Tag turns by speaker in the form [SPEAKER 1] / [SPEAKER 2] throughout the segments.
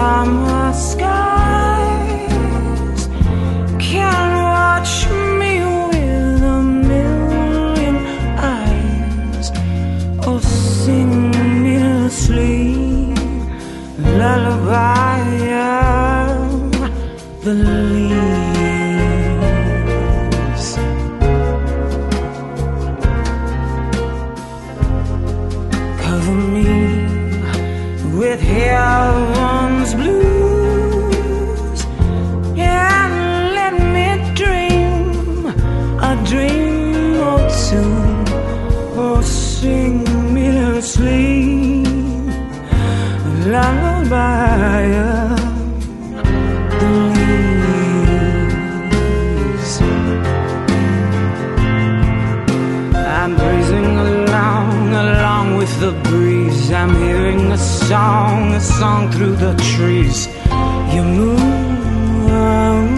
[SPEAKER 1] summer skies can watch me with a million eyes, or sing me to sleep, lullaby of the leaves. Cover me with heaven's blues and let me dream a dream or two, or sing me to sleep, lullaby of the leaves. I'm breezing along with the breeze. I'm hearing a song through the trees. You move,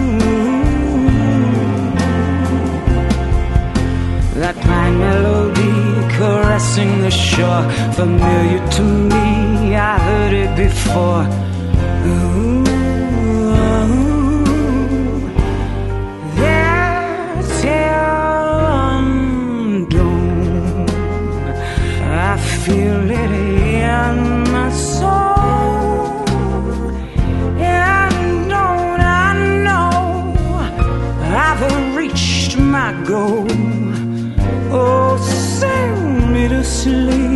[SPEAKER 1] that kind melody caressing the shore, familiar to me, I heard it before. Ooh, there's heaven dawn, I feel it in my soul, and don't I know I've reached my goal. Oh, sing me to sleep,